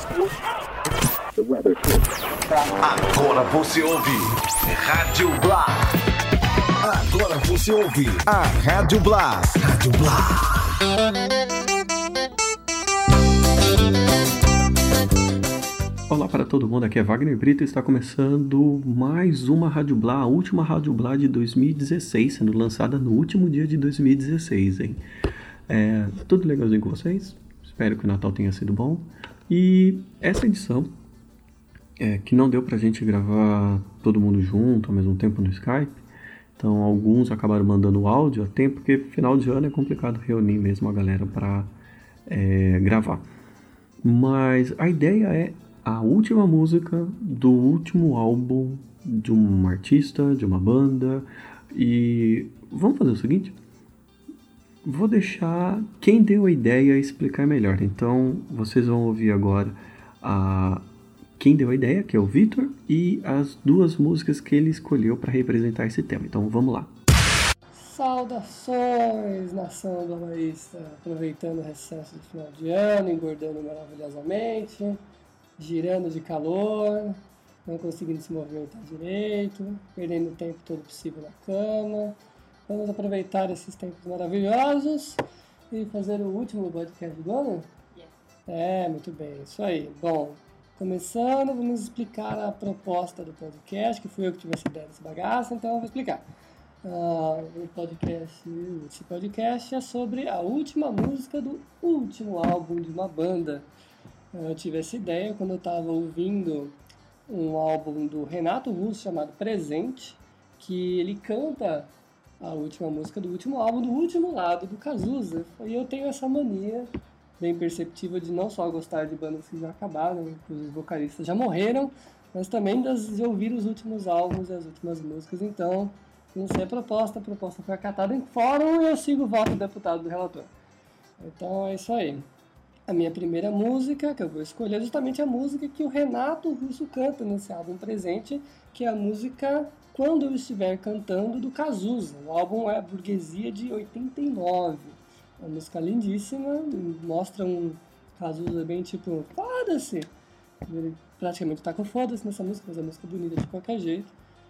Agora você ouve Rádio Blá. Agora você ouve a Rádio Blá. Rádio Blá. Olá para todo mundo, aqui é Wagner Brito e está começando mais uma Rádio Blá, a última Rádio Blá de 2016, sendo lançada no último dia de 2016, hein? Tudo legalzinho com vocês? Espero que o Natal tenha sido bom. E essa edição, que não deu pra gente gravar todo mundo junto ao mesmo tempo no Skype, então alguns acabaram mandando áudio até porque final de ano é complicado reunir mesmo a galera para gravar. Mas a ideia é a última música do último álbum de um artista, de uma banda. E vamos fazer o seguinte: vou deixar quem deu a ideia explicar melhor. Então vocês vão ouvir agora quem deu a ideia, que é o Vitor, e as duas músicas que ele escolheu para representar esse tema. Então vamos lá. Saudações, nação blamaísta! Aproveitando o recesso de final de ano, engordando maravilhosamente, girando de calor, não conseguindo se movimentar direito, perdendo o tempo todo possível na cama. Vamos aproveitar esses tempos maravilhosos e fazer o último podcast do ano? Muito bem, isso aí. Bom, começando, vamos explicar a proposta do podcast, que fui eu que tive essa ideia desse bagaço, então eu vou explicar. Esse podcast é sobre a última música do último álbum de uma banda. Eu tive essa ideia quando eu estava ouvindo um álbum do Renato Russo chamado Presente, que ele canta a última música do último álbum, do último lado do Cazuza. E eu tenho essa mania bem perceptível de não só gostar de bandas que já acabaram, inclusive os vocalistas já morreram, mas também de ouvir os últimos álbuns e as últimas músicas. Então, não sei a proposta foi acatada em fórum e eu sigo o voto do deputado do relator. Então é isso aí. A minha primeira música que eu vou escolher é justamente a música que o Renato Russo canta nesse álbum Presente, que é a música Quando Eu Estiver Cantando, do Cazuza. O álbum é Burguesia, de 89. É uma música lindíssima, mostra um Cazuza bem tipo, foda-se! Ele praticamente tá com foda-se nessa música, mas a música é bonita de qualquer jeito.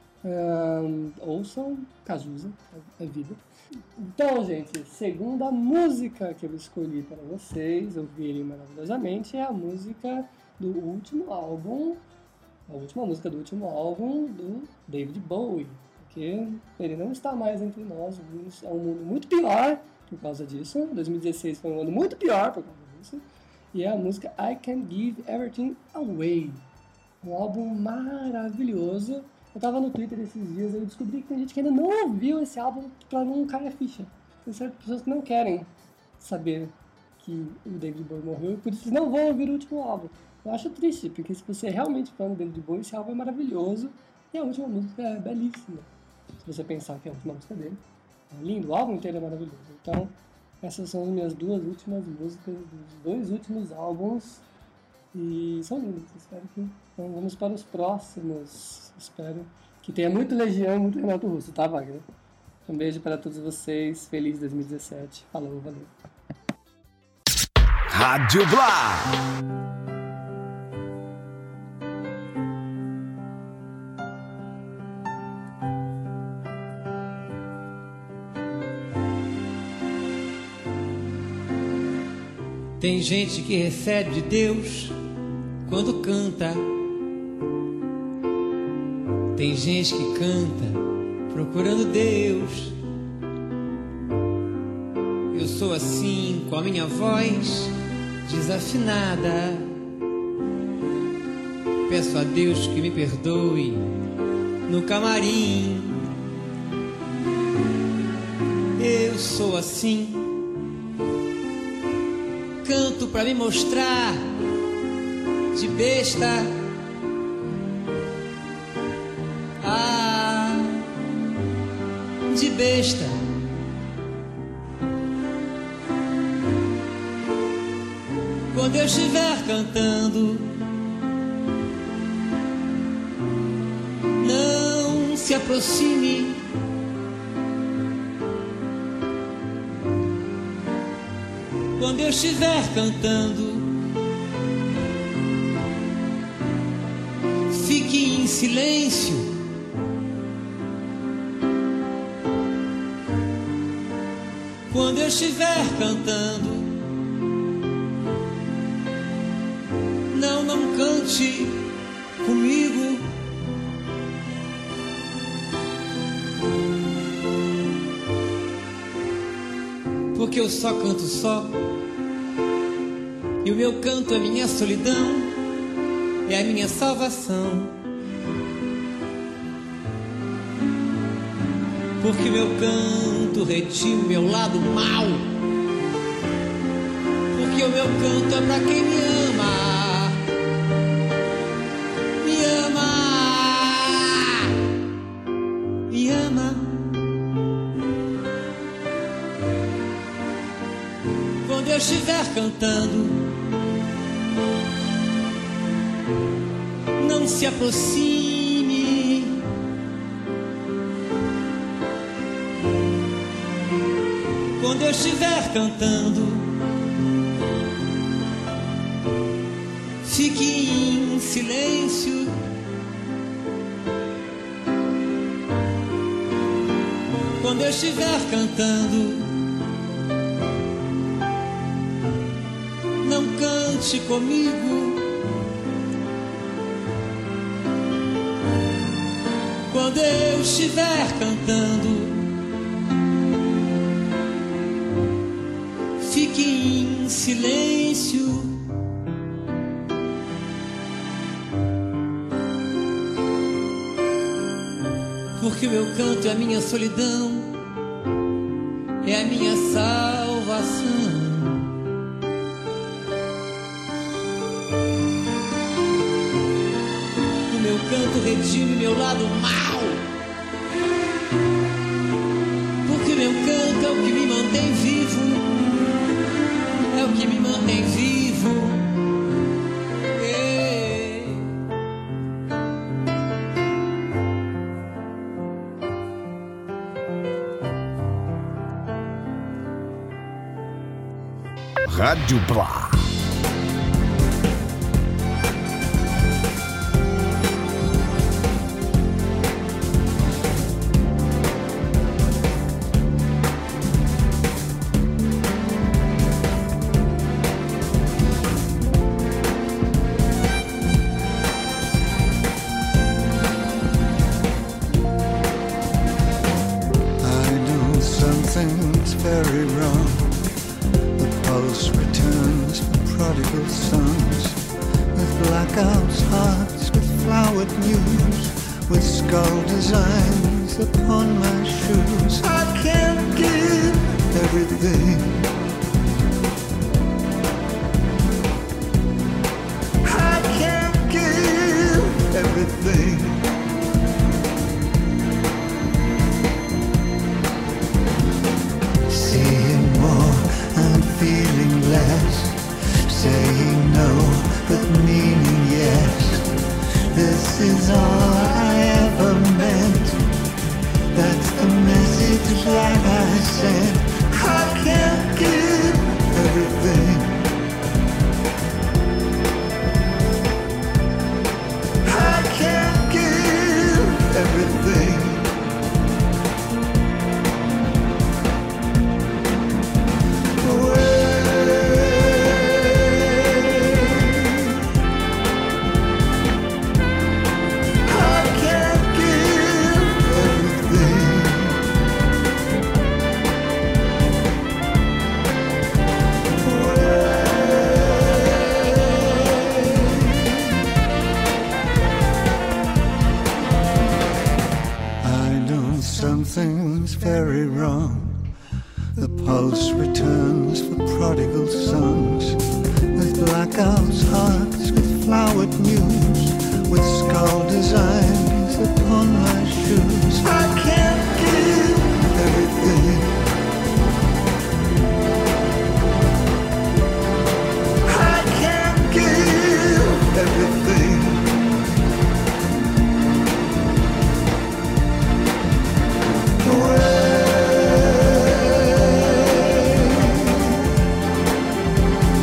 Ouçam Cazuza, é vida. Então, gente, segunda música que eu escolhi para vocês ouvirem maravilhosamente é a música do último álbum, a última música do último álbum do David Bowie, porque ele não está mais entre nós. É um mundo muito pior por causa disso. 2016 foi um ano muito pior por causa disso. E é a música I Can't Give Everything Away, um álbum maravilhoso. Eu tava no Twitter esses dias e eu descobri que tem gente que ainda não ouviu esse álbum pra não cair a ficha. Tem certas pessoas que não querem saber que o David Bowie morreu e por isso não vão ouvir o último álbum. Eu acho triste, porque se você é realmente fã do David Bowie, esse álbum é maravilhoso e a última música é belíssima. Se você pensar que é a última música dele, é lindo, o álbum inteiro é maravilhoso. Então, essas são as minhas duas últimas músicas dos dois últimos álbuns. E são lindos, espero que... Então vamos para os próximos. Espero que tenha muito Legião e muito Renato Russo, tá, Wagner? Um beijo para todos vocês, feliz 2017. Falou, valeu. Rádio Blá. Tem gente que recebe de Deus quando canta. Tem gente que canta procurando Deus. Eu sou assim com a minha voz desafinada. Peço a Deus que me perdoe no camarim. Eu sou assim. Canto pra me mostrar de besta. De besta. Quando eu estiver cantando, não se aproxime. Quando eu estiver cantando, em silêncio. Quando eu estiver cantando, não cante comigo. Porque eu só canto só, e o meu canto é minha solidão, é a minha salvação. Porque meu canto retime meu lado mau, porque o meu canto é pra quem me ama. Me ama, me ama. Quando eu estiver cantando, não se aproxime. Quando eu estiver cantando, fique em silêncio. Quando eu estiver cantando, não cante comigo. Quando eu estiver cantando, fique em silêncio. Porque meu canto é a minha solidão, é a minha salvação. O meu canto redime meu lado mau, porque meu canto é o que me mantém vivo, é o que me mantém vivo. Rádio Blá. Something's very wrong. The pulse returns for prodigal sons, with blackouts, hearts, with flowered news, with skull designs upon my shoes. I can't give everything. I can't give everything. Feeling less, saying no, but meaning yes. This is all I ever meant. That's the message that I sent. I can't give everything. I can't give everything. Something's very wrong. The pulse returns for prodigal sons, with blackouts, hearts, with flowered news, with skull designs upon my shoes. I can't give everything. I can't give everything.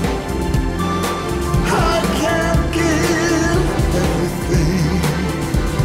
I can't give everything.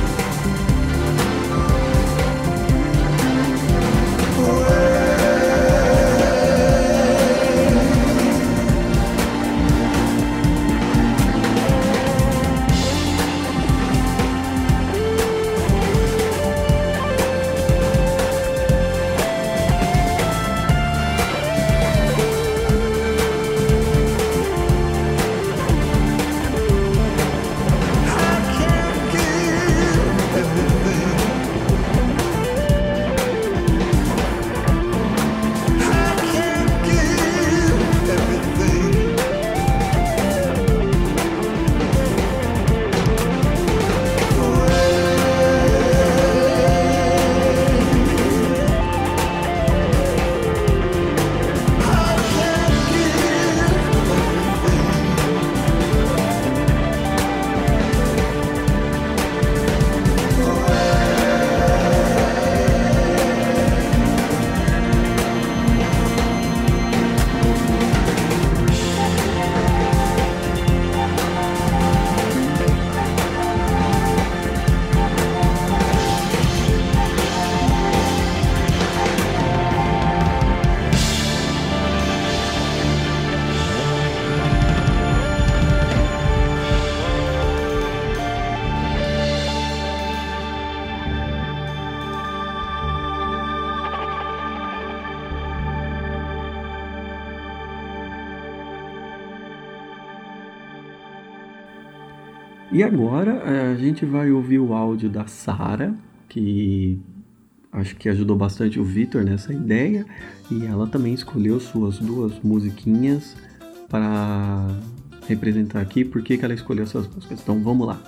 E agora a gente vai ouvir o áudio da Sara, que acho que ajudou bastante o Vitor nessa ideia, e ela também escolheu suas 2 musiquinhas para representar aqui por que ela escolheu essas músicas. Então vamos lá.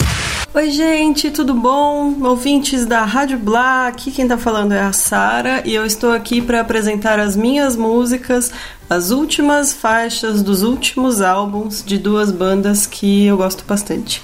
Oi gente, tudo bom? Ouvintes da Rádio Blá, aqui quem tá falando é a Sara e eu estou aqui para apresentar as minhas músicas, as últimas faixas dos últimos álbuns de 2 bandas que eu gosto bastante.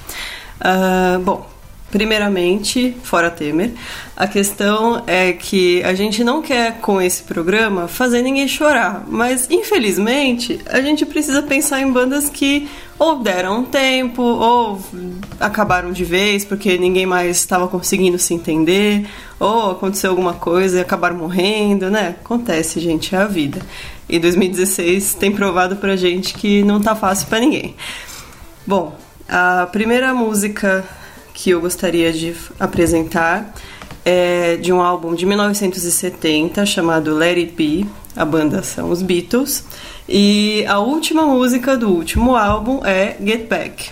Bom, primeiramente, fora Temer, a questão é que a gente não quer com esse programa fazer ninguém chorar, mas infelizmente a gente precisa pensar em bandas que ou deram um tempo, ou acabaram de vez porque ninguém mais estava conseguindo se entender, ou aconteceu alguma coisa e acabaram morrendo, né? Acontece, gente, é a vida. E 2016 tem provado pra gente que não tá fácil pra ninguém. Bom, a primeira música que eu gostaria de apresentar é de um álbum de 1970 chamado Let It Be. A banda são os Beatles. E a última música do último álbum é Get Back.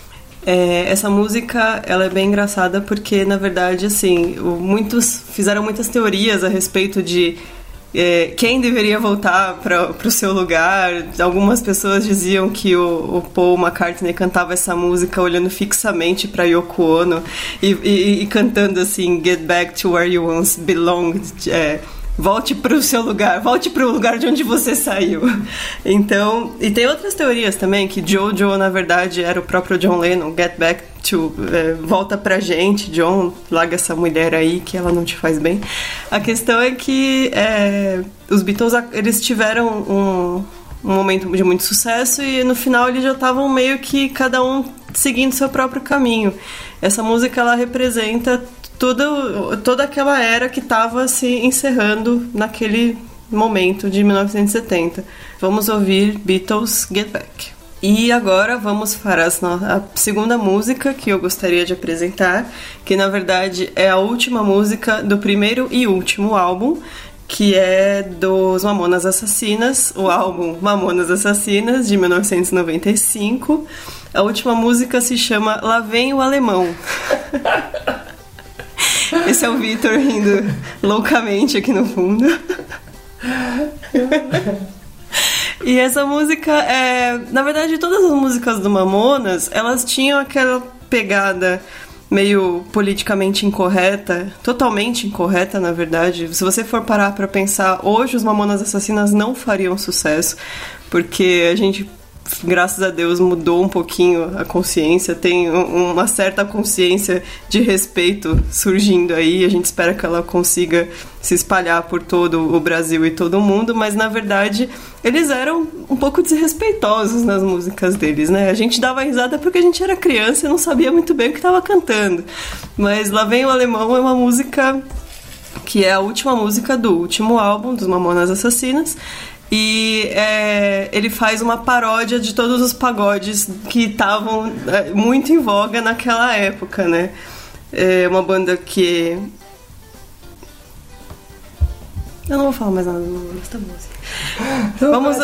Essa música ela é bem engraçada porque, na verdade, assim, muitos fizeram muitas teorias a respeito de quem deveria voltar para o seu lugar. Algumas pessoas diziam que o Paul McCartney cantava essa música olhando fixamente para Yoko Ono e cantando assim, Get Back to Where You Once Belonged. Volte para o seu lugar, volte para o lugar de onde você saiu. Então, e tem outras teorias também, que Jojo, na verdade, era o próprio John Lennon. Get back to... volta pra gente, John, larga essa mulher aí que ela não te faz bem. A questão é que os Beatles, eles tiveram um momento de muito sucesso e no final eles já estavam meio que cada um seguindo seu próprio caminho. Essa música, ela representa toda aquela era que estava se encerrando naquele momento de 1970. Vamos ouvir Beatles Get Back. E agora vamos para a segunda música que eu gostaria de apresentar, que na verdade é a última música do primeiro e último álbum, que é dos Mamonas Assassinas, o álbum Mamonas Assassinas, de 1995. A última música se chama Lá Vem o Alemão. Esse é o Vitor rindo loucamente aqui no fundo. E essa música na verdade, todas as músicas do Mamonas, elas tinham aquela pegada meio politicamente incorreta, totalmente incorreta, na verdade. Se você for parar pra pensar, hoje os Mamonas Assassinas não fariam sucesso, porque a gente, graças a Deus, mudou um pouquinho a consciência, tem uma certa consciência de respeito surgindo aí, a gente espera que ela consiga se espalhar por todo o Brasil e todo o mundo, mas na verdade eles eram um pouco desrespeitosos nas músicas deles, né? A gente dava risada porque a gente era criança e não sabia muito bem o que estava cantando, mas Lá Vem o Alemão é uma música que é a última música do último álbum dos Mamonas Assassinas. E ele faz uma paródia de todos os pagodes que estavam muito em voga naquela época, né? É uma banda que... Eu não vou falar mais nada do Mamonas, tá bom assim. Vamos...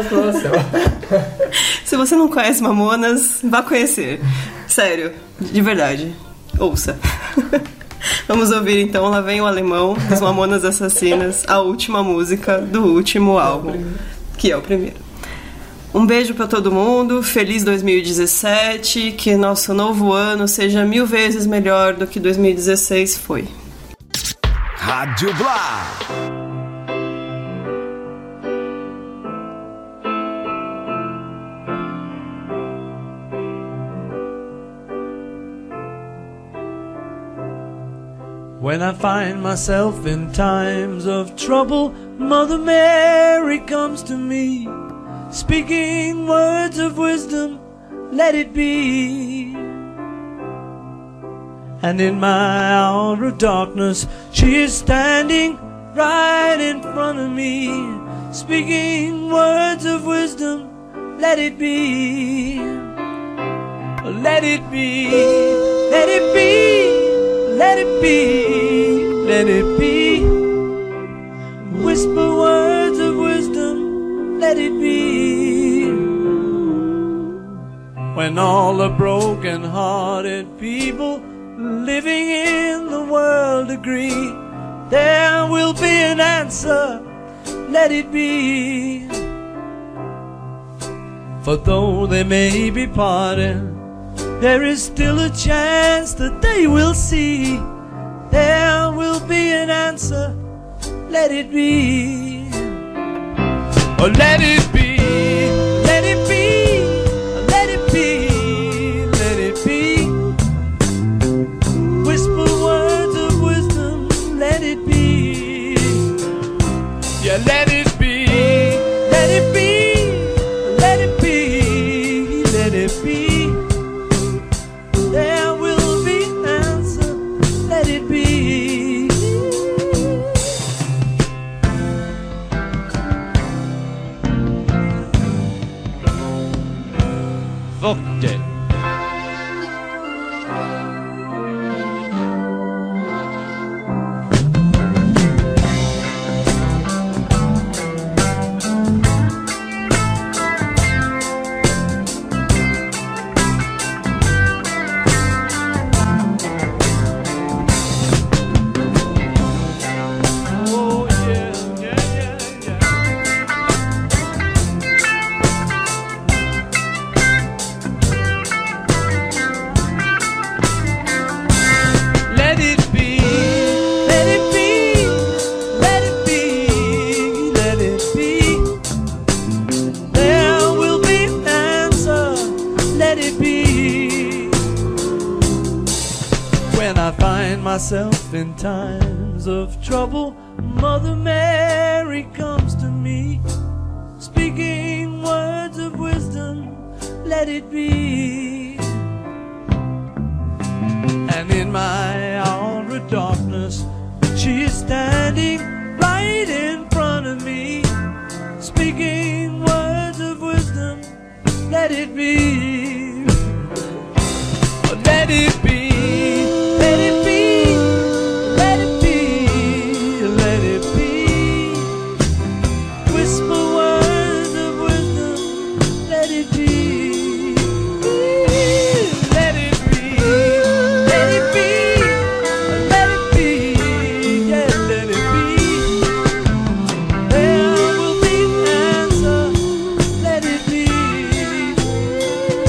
Se você não conhece Mamonas, vá conhecer. Sério, de verdade. Ouça. Vamos ouvir então Lá Vem o Alemão, dos Mamonas Assassinas, a última música do último álbum, que é o primeiro. Um beijo pra todo mundo, feliz 2017, que nosso novo ano seja 1000 vezes melhor do que 2016 foi. Rádio Blá. When I find myself in times of trouble, Mother Mary comes to me, speaking words of wisdom, let it be. And in my hour of darkness, she is standing right in front of me, speaking words of wisdom, let it be. Let it be, let it be. Let it be, let it be. Whisper words of wisdom, let it be. when all the broken-hearted people living in the world agree there will be an answer, let it be. For though they may be parted, there is still a chance that they will see there will be an answer, let it be. Oh, let it be, let it be, let it be, let it be. Whisper words of wisdom, let it be. Yeah, let it be, let it be, let it be, let it be. There will be an answer, let it be. Fuck it. Oh yeah, yeah, yeah, yeah. Let it be, let it be, let it be, let it be. There will be an answer, let it be. When I find myself in times of trouble, Mother Mary comes to me, speaking words of wisdom, let it be. And in my hour of darkness, she is standing right in front of me, speaking words of wisdom, let it be. Oh, let it be, let it be, let it be, let it be. Whisper words of wisdom, let it be. Let it be, let it be, let it be, yeah, let it be. There will be an answer, let it be.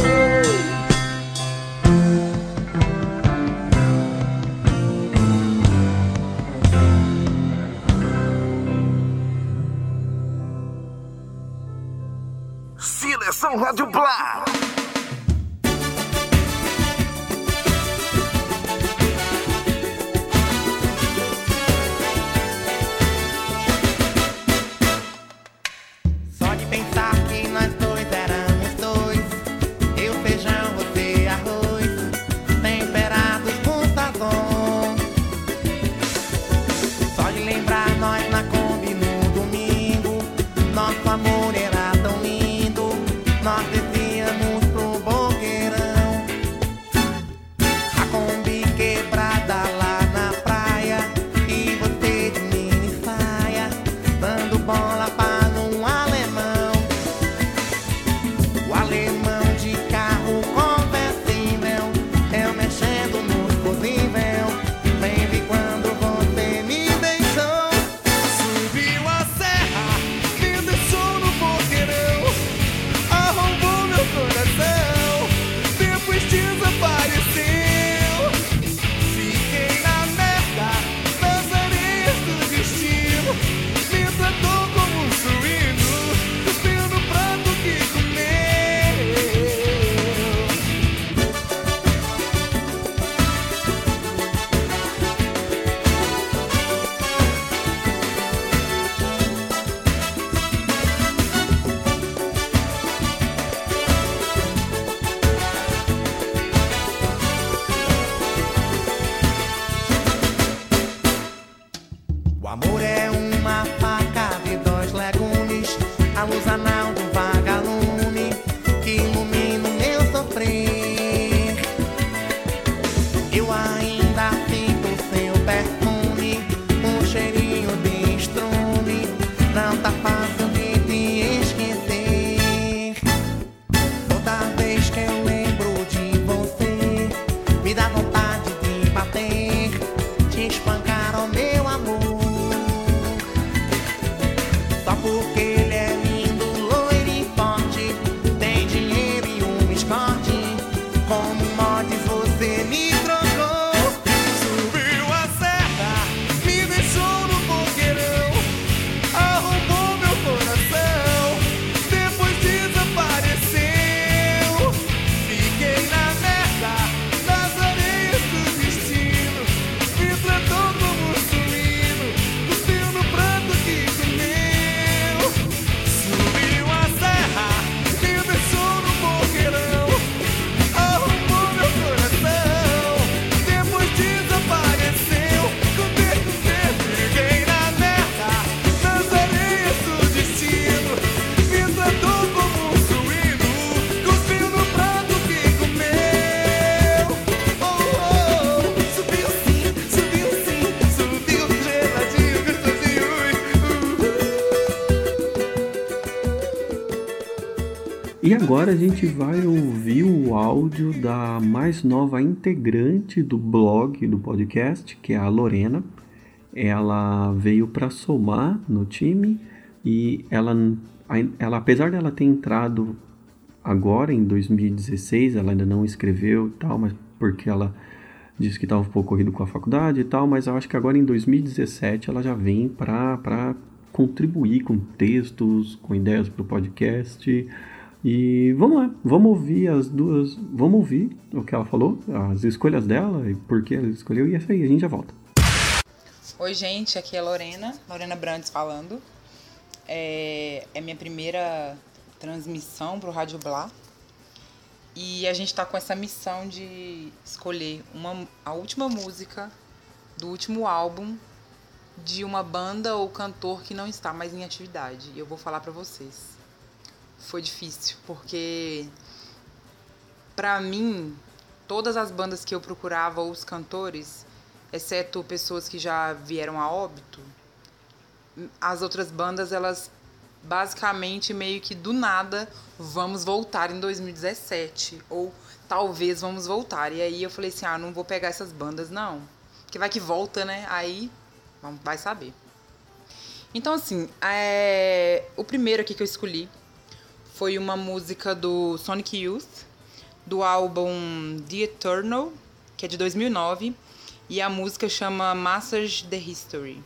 E agora a gente vai ouvir o áudio da mais nova integrante do blog, do podcast, que é a Lorena. Ela veio para somar no time e ela, apesar dela ter entrado agora em 2016, ela ainda não escreveu e tal, mas porque ela disse que estava um pouco corrido com a faculdade e tal, mas eu acho que agora em 2017 ela já vem para contribuir com textos, com ideias para o podcast. E vamos lá, vamos ouvir as duas, vamos ouvir o que ela falou, as escolhas dela e por que ela escolheu, e é isso aí, a gente já volta. Oi gente, aqui é a Lorena Brandes falando. É minha primeira transmissão para o Rádio Blá. E a gente está com essa missão de escolher a última música do último álbum de uma banda ou cantor que não está mais em atividade. E eu vou falar para vocês. Foi difícil, porque para mim, todas as bandas que eu procurava, ou os cantores, exceto pessoas que já vieram a óbito, as outras bandas, elas basicamente meio que do nada vamos voltar em 2017, ou talvez vamos voltar. E aí eu falei assim, não vou pegar essas bandas não, porque vai que volta, né? Aí vai saber. Então assim, o primeiro aqui que eu escolhi foi uma música do Sonic Youth, do álbum The Eternal, que é de 2009, e a música chama Massage the History.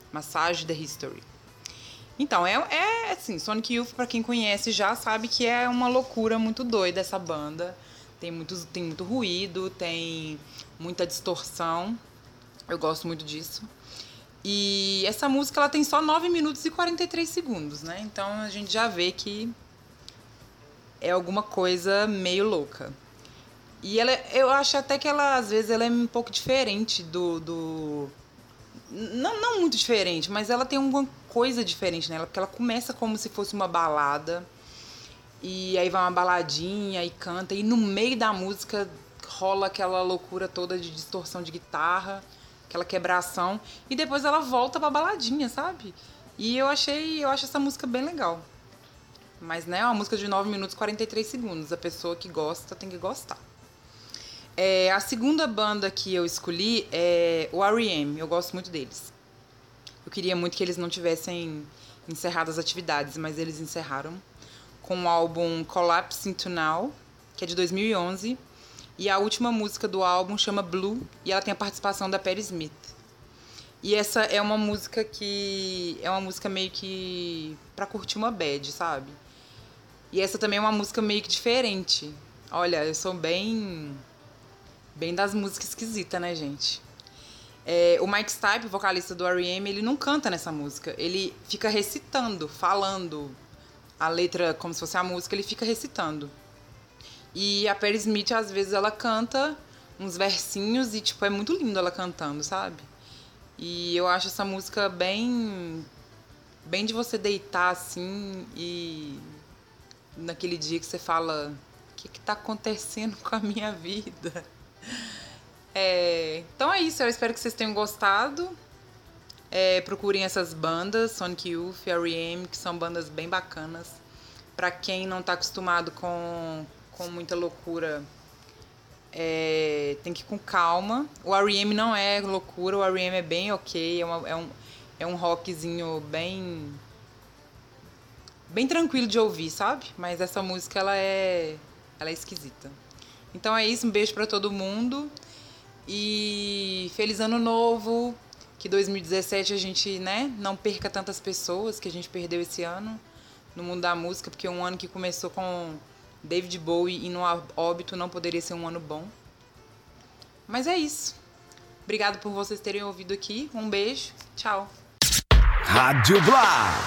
Então, assim, Sonic Youth, pra quem conhece já sabe que é uma loucura muito doida essa banda. Tem muito ruído, tem muita distorção. Eu gosto muito disso. E essa música ela tem só 9 minutos e 43 segundos, né? Então a gente já vê que é alguma coisa meio louca. E eu acho até que ela, às vezes, ela é um pouco diferente Não muito diferente, mas ela tem alguma coisa diferente nela, porque ela começa como se fosse uma balada, e aí vai uma baladinha e canta, e no meio da música rola aquela loucura toda de distorção de guitarra, aquela quebração, e depois ela volta pra baladinha, sabe? E eu acho essa música bem legal. Mas, né, é uma música de 9 minutos e 43 segundos. A pessoa que gosta tem que gostar. A segunda banda que eu escolhi é o R.E.M. Eu gosto muito deles. Eu queria muito que eles não tivessem encerrado as atividades, mas eles encerraram com o álbum Collapse Into Now, que é de 2011. E a última música do álbum chama Blue, e ela tem a participação da Patti Smith. E essa é uma música meio que pra curtir uma bad, sabe? E essa também é uma música meio que diferente. Olha, eu sou bem das músicas esquisitas, né, gente? O Mike Stipe, vocalista do R.E.M., ele não canta nessa música. Ele fica recitando, falando a letra como se fosse a música, ele fica recitando. E a Patti Smith, às vezes, ela canta uns versinhos e, tipo, é muito lindo ela cantando, sabe? E eu acho essa música bem de você deitar, assim, e naquele dia que você fala, o que tá acontecendo com a minha vida? Então é isso, eu espero que vocês tenham gostado. Procurem essas bandas, Sonic Youth e R.E.M., que são bandas bem bacanas. Pra quem não tá acostumado com muita loucura, tem que ir com calma. O R.E.M. não é loucura, o R.E.M. é bem ok, é um rockzinho bem tranquilo de ouvir, sabe? Mas essa música, ela é esquisita. Então é isso, um beijo pra todo mundo e feliz ano novo, que 2017 a gente, né, não perca tantas pessoas que a gente perdeu esse ano no mundo da música, porque um ano que começou com David Bowie e no óbito não poderia ser um ano bom. Mas é isso. Obrigado por vocês terem ouvido aqui. Um beijo. Tchau. Rádio Blá.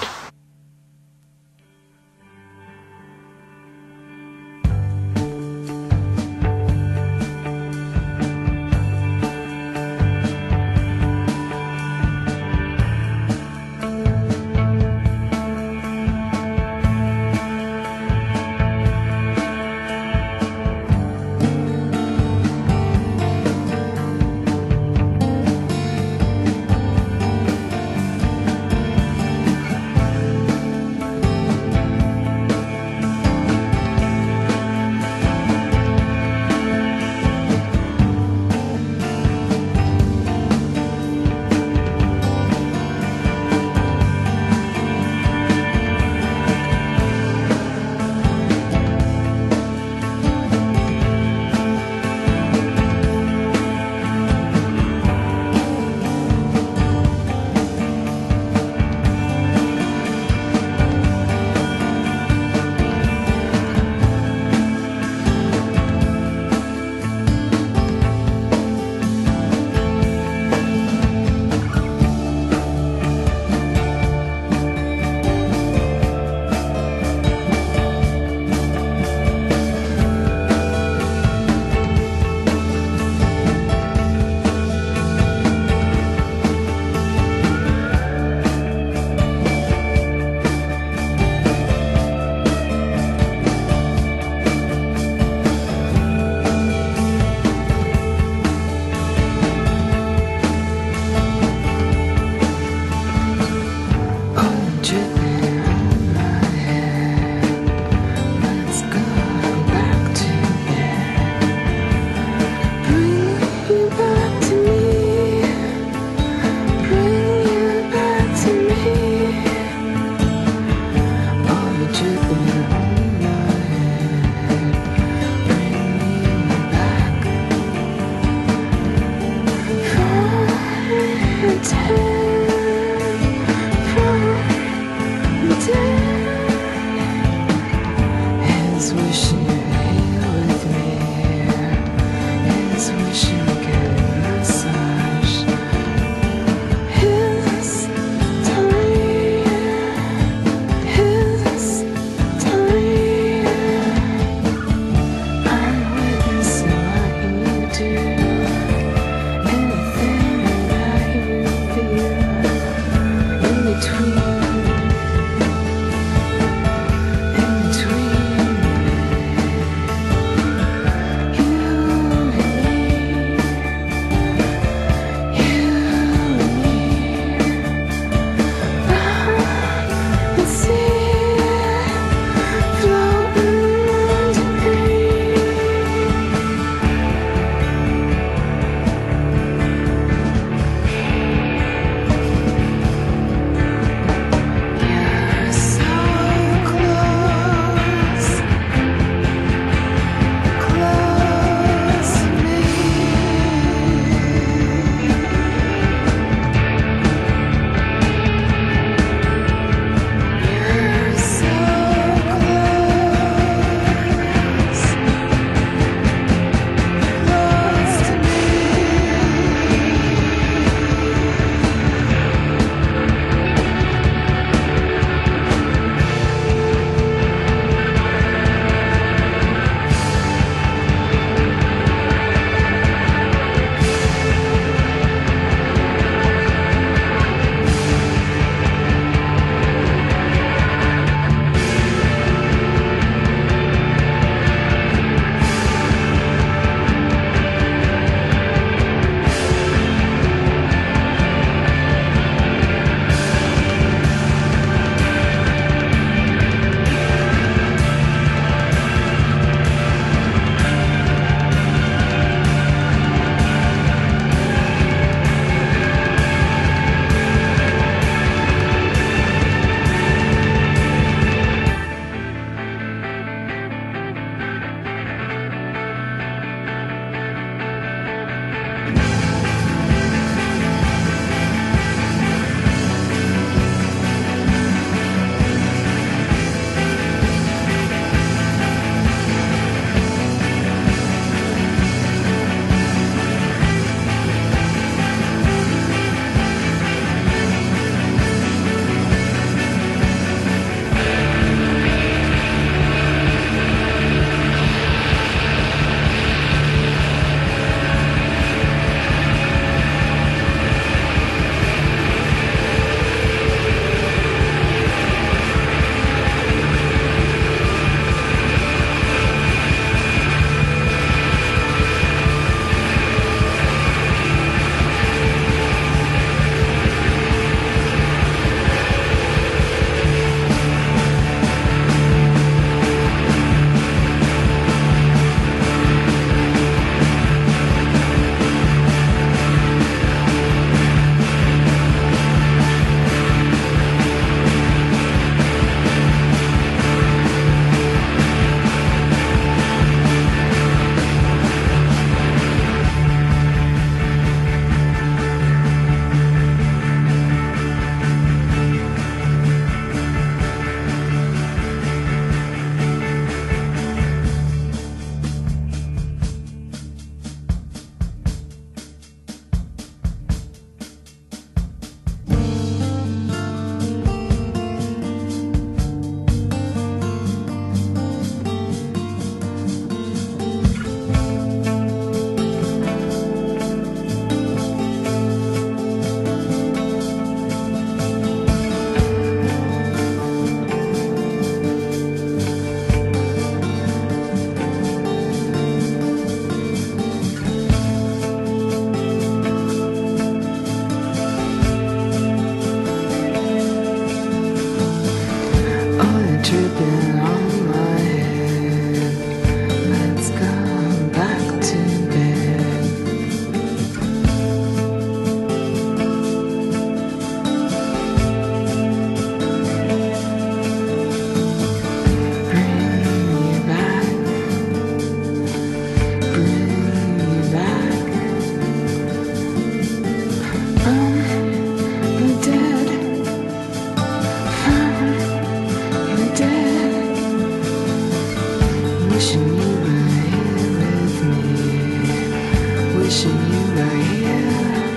wishing you were here.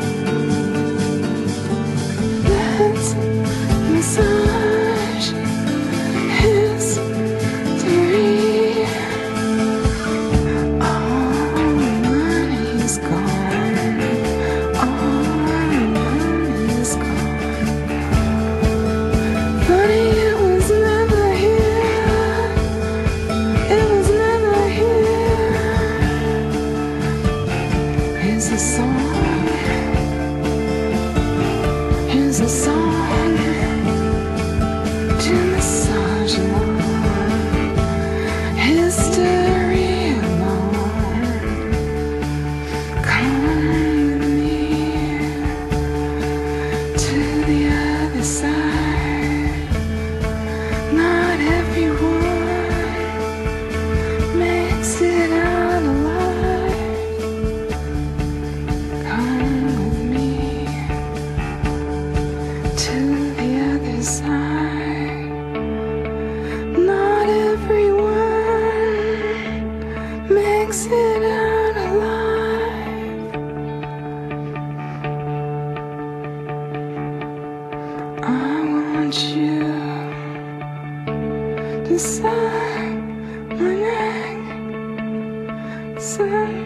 Let's massage history. All money's gone. All money's gone. Funny, it was never here. It was never here. Here's a song. Here's a song to massage along. History alone. Come with me to the other side. Not everyone makes it out alive. Come with me to the other side. Not everyone makes it out alive. I want you to suck my neck, suck.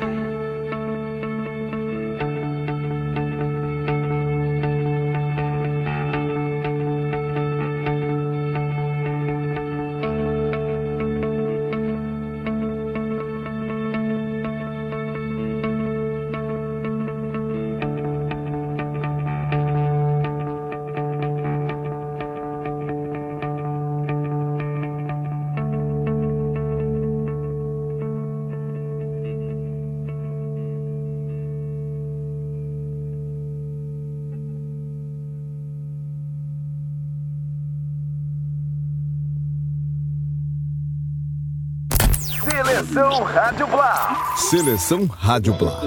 Seleção Rádio Blá. Seleção Rádio Blá.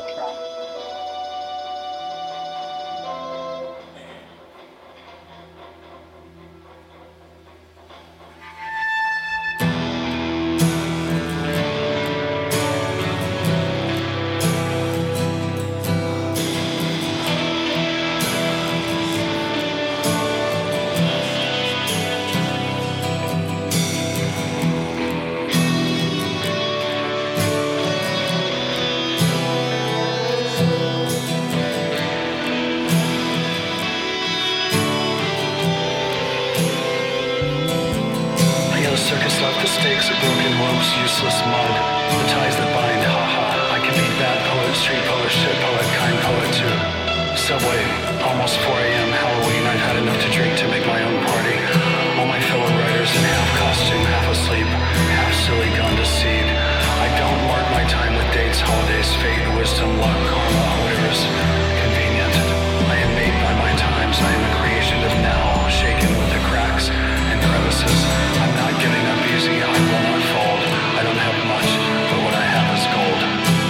Circus left the stakes of broken ropes, useless mud, the ties that bind, haha. I can be bad poet, street poet, shit poet, kind poet too. Subway, almost 4 a.m. Halloween, I've had enough to drink to make my own party. All my fellow writers in half costume, half asleep, half silly, gone to seed. I don't mark my time with dates, holidays, fate, wisdom, luck, karma, whatever's convenient. I am made by my times, I am a creation of now, shaken with the cracks and crevices. I'm not giving up easy, I will not fold. I don't have much, but what I have is gold.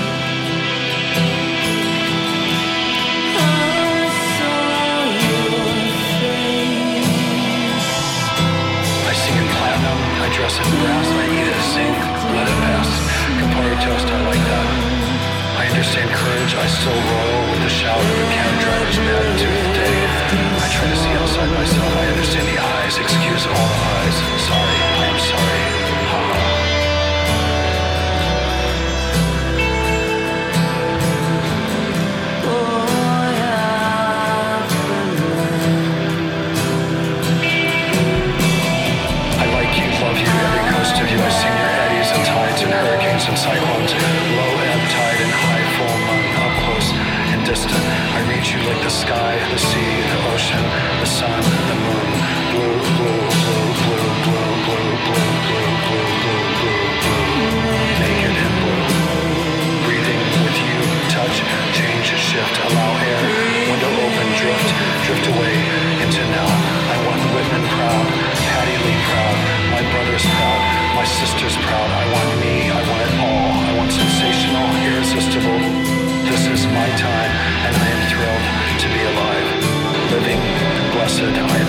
I sing in platinum, I dress in brass, I eat it, sing, let it pass. Campari toast, I like that. I understand courage, I still roll with the shout of a cab driver's bad tooth day. I try to see outside myself, I understand the eyes, excuse all the eyes. Sorry, I am sorry. Ha. I like you, love you, every coast of you. I sing your eddies and tides and hurricanes and cyclones. Low ebb tide and high full moon, up close and distant. I read you like the sky, the sea, the ocean, the sun, the moon. Blue, blue, blue, blue, blue, blue, blue, blue, blue, blue, blue, blue. Naked and blue. Breathing with you, touch, change, shift, allow air, window open, drift away into now. I want Whitman proud, Patty Lee proud, my brother's proud, my sister's proud. I want me, I want it all. I want sensational, irresistible. This is my time, and I am thrilled to be alive. Living, blessed, I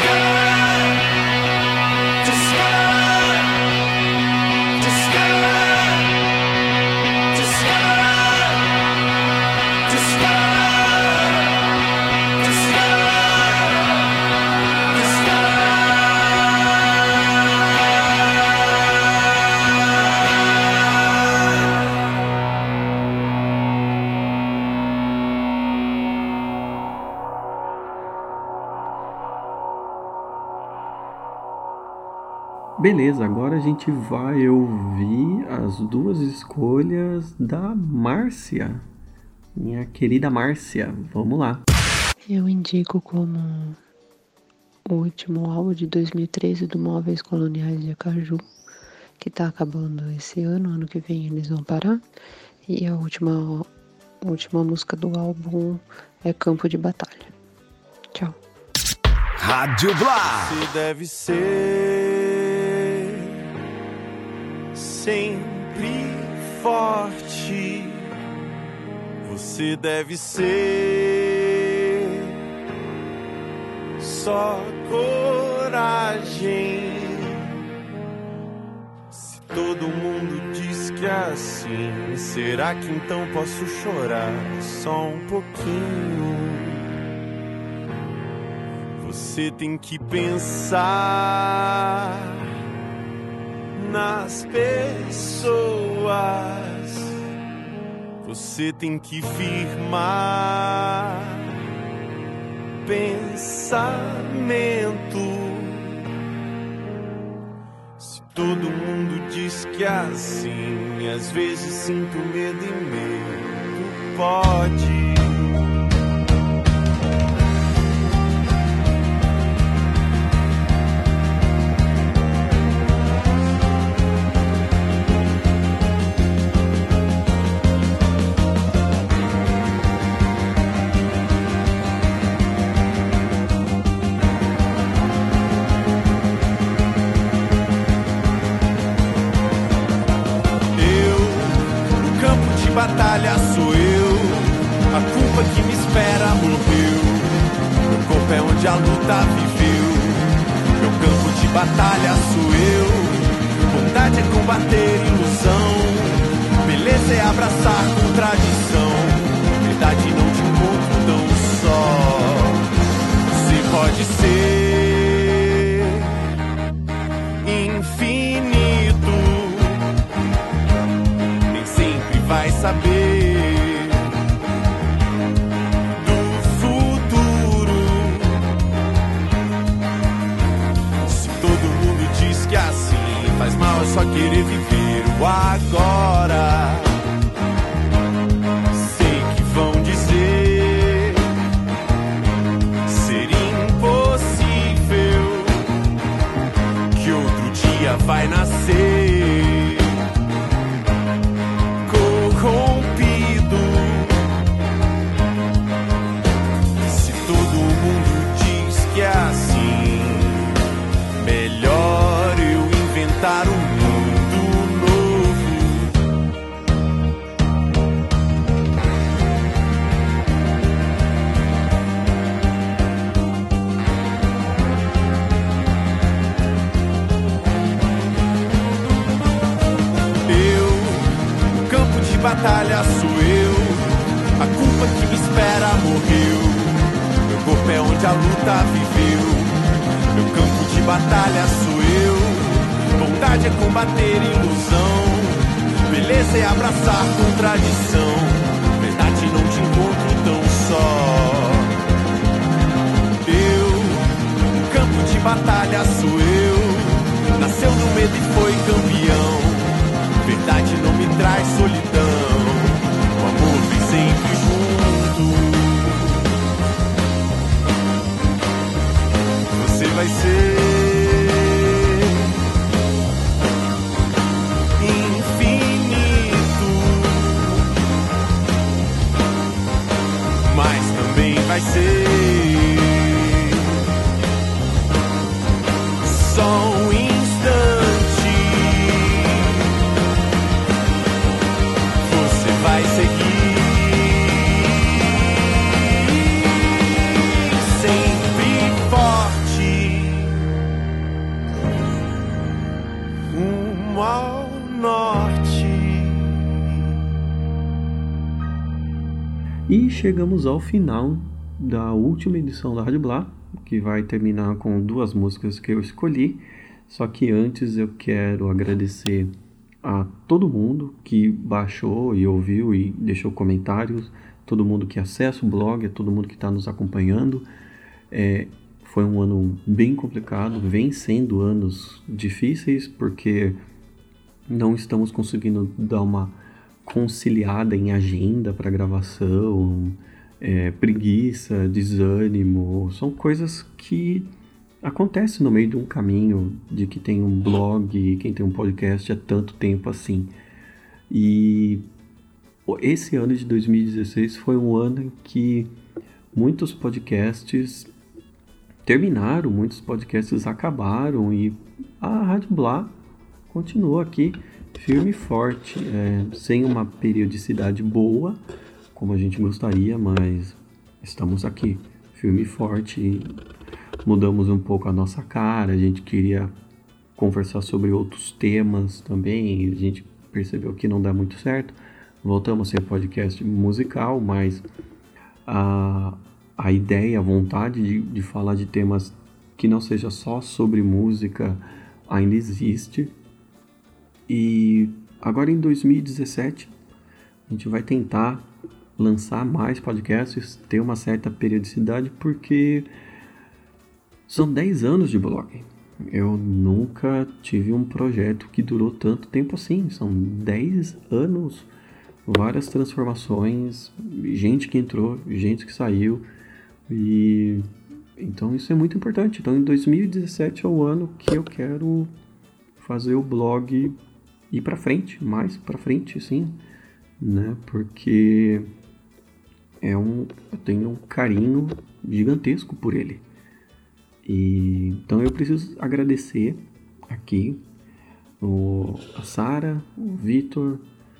Beleza, agora a gente vai ouvir as duas escolhas da Márcia. Minha querida Márcia, vamos lá. Eu indico como o último álbum de 2013 do Móveis Coloniais de Acaju, que tá acabando esse ano que vem eles vão parar. E a última música do álbum é Campo de Batalha. Tchau. Rádio Blá. Você deve ser sempre forte. Você deve ser só coragem. Se todo mundo diz que é assim, será que então posso chorar só um pouquinho? Você tem que pensar nas pessoas. Você tem que firmar pensamento. Se todo mundo diz que é assim, às vezes sinto medo e medo pode. Batalha sou eu, a culpa que me espera morreu. Meu corpo é onde a luta viveu. Meu campo de batalha sou eu. Vontade é combater ilusão. Beleza é abraçar contradição. Verdade não te encontro tão só. Você pode ser infinito. Vai saber do futuro. Se todo mundo diz que assim faz mal, é só querer viver o agora. Sei que vão dizer ser impossível, que outro dia vai nascer. Corrompido. Se todo mundo diz que é assim, melhor eu inventar um mundo novo. Batalha sou eu, a culpa que me espera morreu. Meu corpo é onde a luta viveu. Meu campo de batalha sou eu. Vontade é combater ilusão. Beleza é abraçar contradição. Verdade não te encontro tão só. Eu, o campo de batalha sou eu. Nasceu no medo e foi campeão. Verdade não me traz solidão. O amor vem sempre junto. Você vai ser infinito, mas também vai ser só um instante. Vai seguir sempre forte. E chegamos ao final da última edição da Rádio Blá, que vai terminar com 2 músicas que eu escolhi. Só que antes eu quero agradecer a todo mundo que baixou e ouviu e deixou comentários, todo mundo que acessa o blog, a todo mundo que está nos acompanhando. Foi um ano bem complicado, vem sendo anos difíceis, porque não estamos conseguindo dar uma conciliada em agenda para gravação, preguiça, desânimo, são coisas que acontecem no meio de um caminho de que tem um blog e quem tem um podcast há tanto tempo assim. E esse ano de 2016 foi um ano em que muitos podcasts terminaram, muitos podcasts acabaram e a Rádio Blá continua aqui firme e forte, sem uma periodicidade boa, como a gente gostaria, mas estamos aqui firme e forte. Mudamos um pouco a nossa cara, a gente queria conversar sobre outros temas também, a gente percebeu que não dá muito certo. Voltamos a ser podcast musical, mas a ideia, a vontade de falar de temas que não seja só sobre música ainda existe. E agora em 2017 a gente vai tentar lançar mais podcasts, ter uma certa periodicidade, porque são 10 anos de blog. Eu nunca tive um projeto que durou tanto tempo assim. São 10 anos, várias transformações, gente que entrou, gente que saiu. E então isso é muito importante. Então em 2017 é o ano que eu quero fazer o blog ir para frente, mais para frente, sim, né? Porque eu tenho um carinho gigantesco por ele. E então eu preciso agradecer aqui a Sara, o Vitor,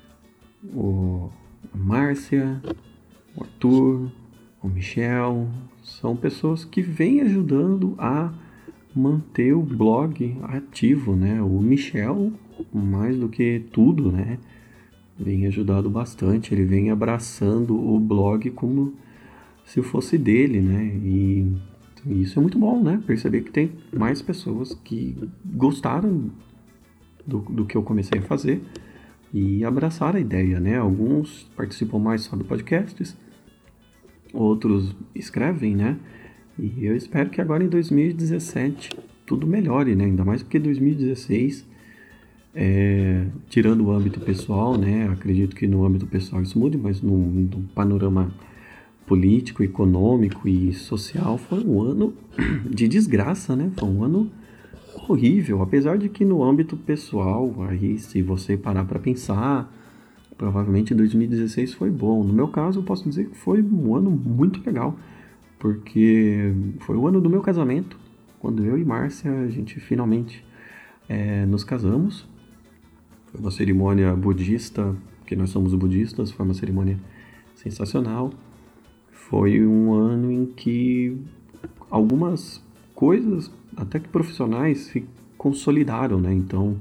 a Márcia, o Arthur, o Michel. São pessoas que vêm ajudando a manter o blog ativo, né? O Michel, mais do que tudo, né? Vem ajudado bastante, ele vem abraçando o blog como se fosse dele, né? E isso é muito bom, né? Perceber que tem mais pessoas que gostaram do que eu comecei a fazer e abraçaram a ideia, né? Alguns participam mais só do podcast, outros escrevem, né? E eu espero que agora em 2017 tudo melhore, né? Ainda mais porque 2016, tirando o âmbito pessoal, né? Acredito que no âmbito pessoal isso mude, mas no panorama político, econômico e social foi um ano de desgraça, né? Foi um ano horrível, apesar de que no âmbito pessoal, aí se você parar para pensar, provavelmente 2016 foi bom. No meu caso, eu posso dizer que foi um ano muito legal, porque foi o ano do meu casamento, quando eu e Márcia, a gente finalmente nos casamos. Foi uma cerimônia budista, porque nós somos budistas, foi uma cerimônia sensacional. Foi um ano em que algumas coisas, até que profissionais, se consolidaram, né? Então,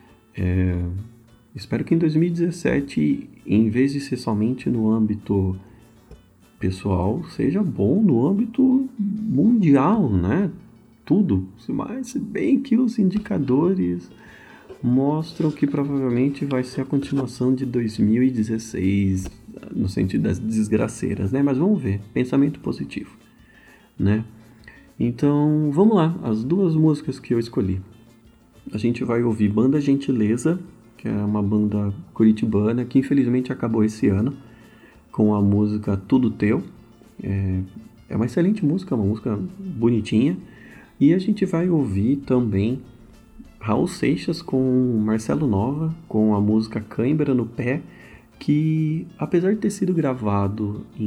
espero que em 2017, em vez de ser somente no âmbito pessoal, seja bom no âmbito mundial, né? Tudo. Mas, se bem que os indicadores mostram que provavelmente vai ser a continuação de 2016, no sentido das desgraceiras, né? Mas vamos ver, pensamento positivo, né? Então, vamos lá, as 2 músicas que eu escolhi. A gente vai ouvir Banda Gentileza, que é uma banda curitibana, que infelizmente acabou esse ano, com a música Tudo Teu. É uma excelente música, uma música bonitinha. E a gente vai ouvir também Raul Seixas com Marcelo Nova, com a música Cãibra no Pé, que apesar de ter sido gravado em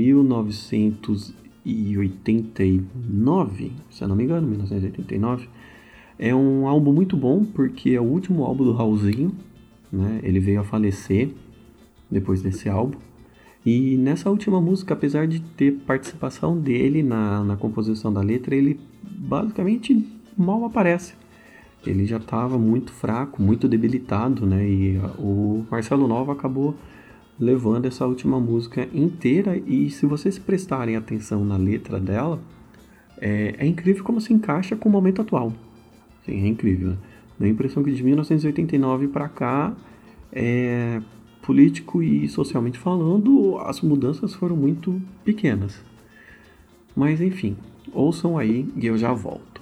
1989, se eu não me engano, 1989, é um álbum muito bom, porque é o último álbum do Raulzinho, né? Ele veio a falecer depois desse álbum. E nessa última música, apesar de ter participação dele na composição da letra, ele basicamente mal aparece. Ele já estava muito fraco, muito debilitado, né? E o Marcelo Nova acabou levando essa última música inteira. E se vocês prestarem atenção na letra dela, é incrível como se encaixa com o momento atual. Sim, é incrível, né? Dá a impressão que de 1989 para cá, político e socialmente falando, as mudanças foram muito pequenas. Mas enfim, ouçam aí e eu já volto.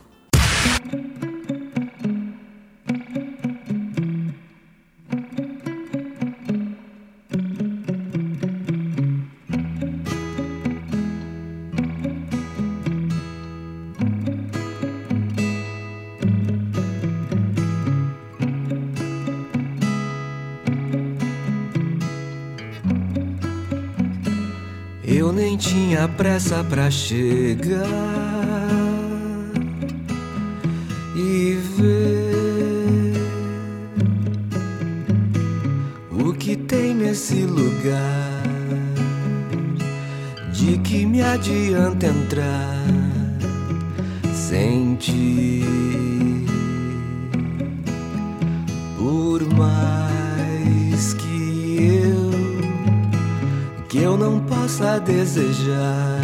Eu nem tinha pressa pra chegar e ver o que tem nesse lugar. De que me adianta entrar sem ti? Por mais que eu não possa desejar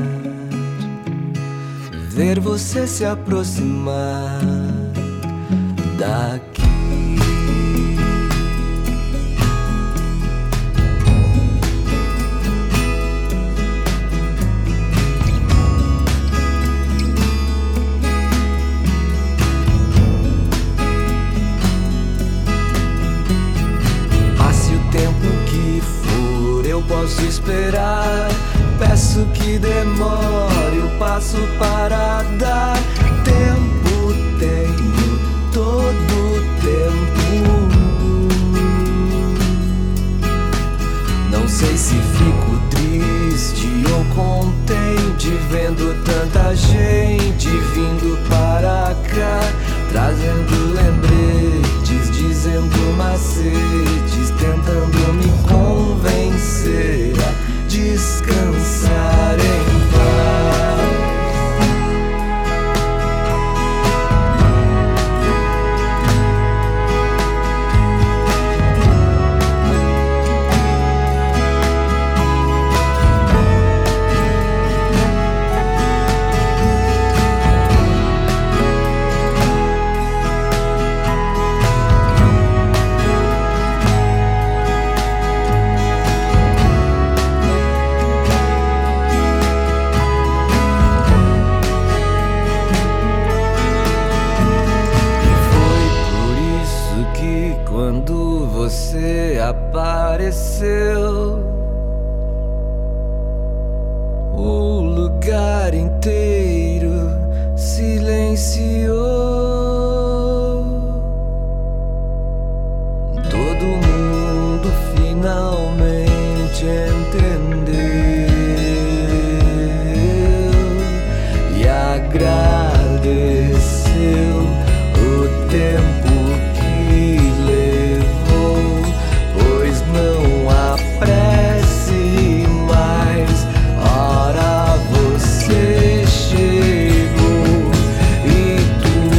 ver você se aproximar daqui. Passe o tempo que for, eu posso esperar. Peço que demore o passo para dar tempo. Tenho todo o tempo. Não sei se fico triste ou contente vendo tanta gente vindo para cá, trazendo lembretes, dizendo macetes, tentando me convencer a descansar em paz. Você apareceu, o lugar inteiro silenciou. Todo mundo finalmente entendeu e agradeceu o tempo você chegou e tudo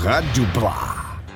Rádio Blá.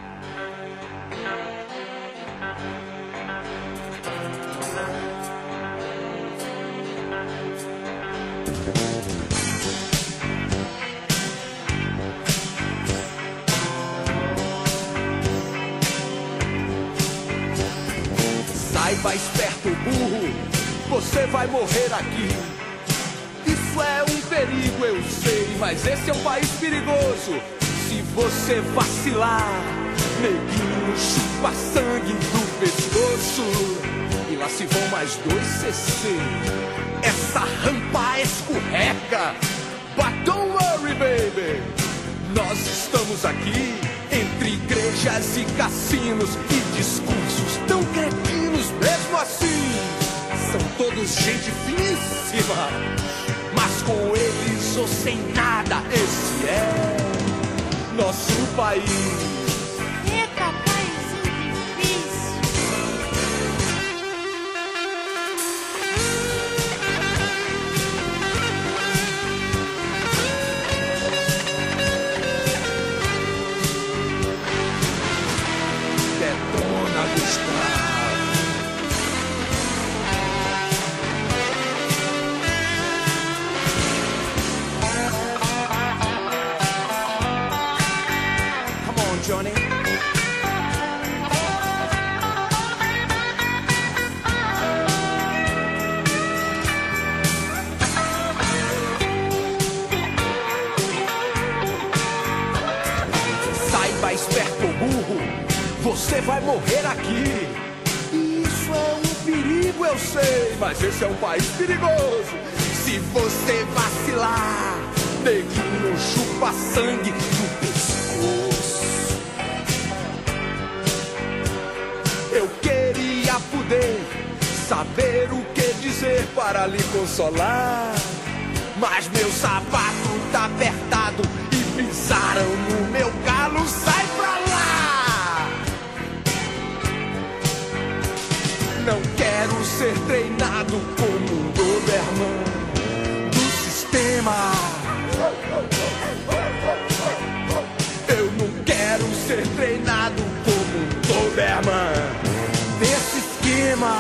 Saiba, esperto burro, você vai morrer aqui. Isso é um perigo, eu sei, mas esse é um país perigoso. Se você vacilar, neguinho chupa sangue do pescoço. E lá se vão mais 2 cc. Essa rampa escorrega. But don't worry, baby, nós estamos aqui entre igrejas e cassinos e discursos tão cretinos mesmo assim. São todos gente finíssima, mas com eles ou sem nada, esse é nosso país. Eita, paizinho difícil. Detona, Gustavo. Johnny. Saiba, esperto burro, você vai morrer aqui. Isso é um perigo, eu sei, mas esse é um país perigoso. Se você vacilar, neguinho chupa sangue do pescoço. Eu queria poder saber o que dizer para lhe consolar, mas meu sapato tá apertado e pisaram no meu galo. Sai pra lá! Não quero ser treinado como um Doberman do sistema. Eu não quero ser treinado como um Doberman desse esquema.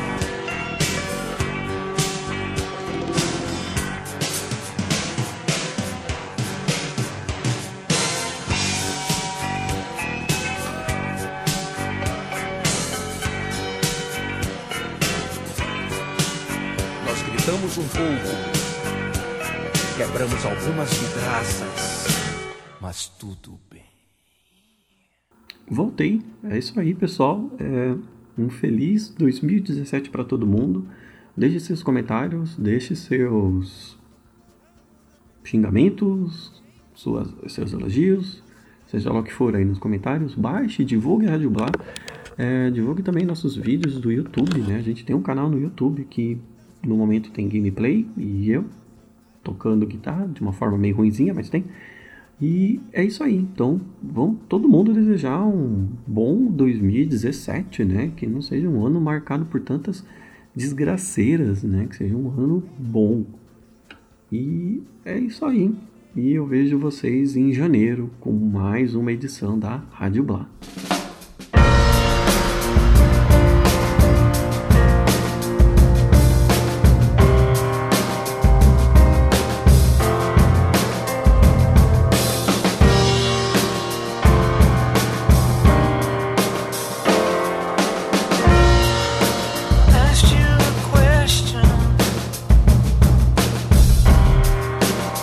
Nós gritamos um pouco, quebramos algumas vidraças, mas tudo bem. Voltei, é isso aí, pessoal. Um feliz 2017 para todo mundo. Deixe seus comentários, deixe seus xingamentos, seus elogios, seja lá o que for aí nos comentários. Baixe, divulgue a Rádio Blá. Divulgue também nossos vídeos do YouTube, né? A gente tem um canal no YouTube que no momento tem gameplay e eu tocando guitarra de uma forma meio ruinzinha, mas tem. E é isso aí, então vamos todo mundo desejar um bom 2017, né? Que não seja um ano marcado por tantas desgraceiras, né? Que seja um ano bom. E é isso aí. E eu vejo vocês em janeiro com mais uma edição da Rádio Blá.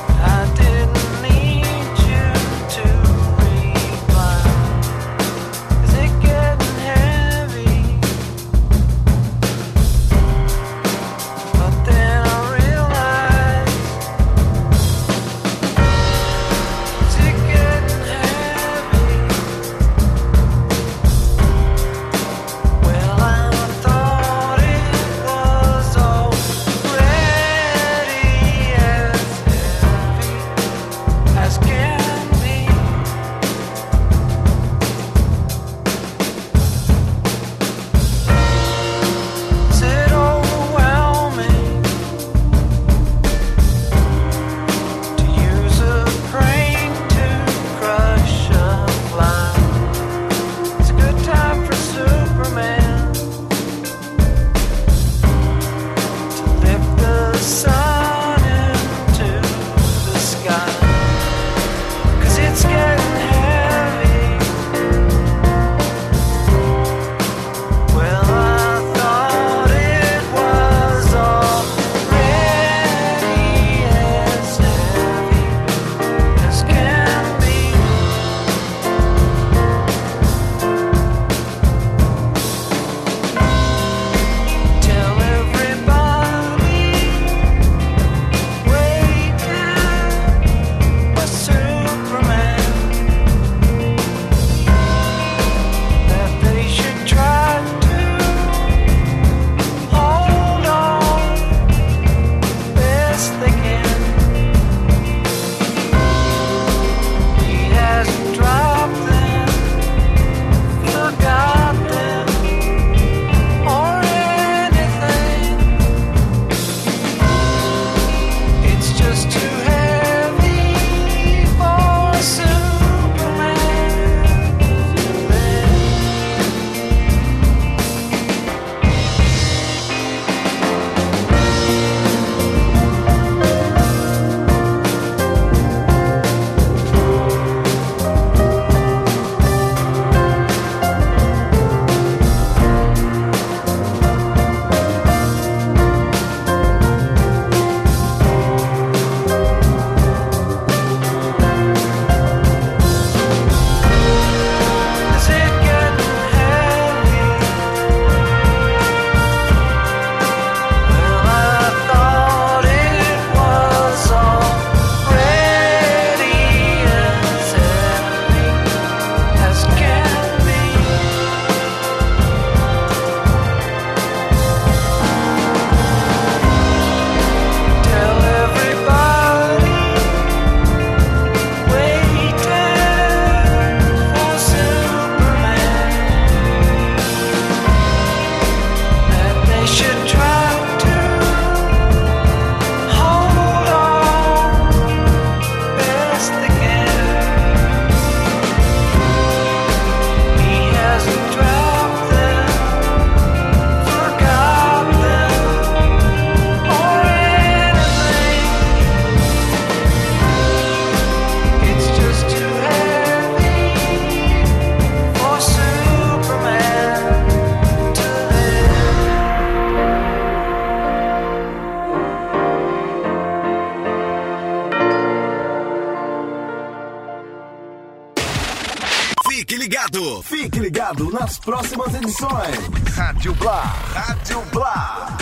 I didn't need you to reply. Fique ligado nas próximas edições. Rádio Blá.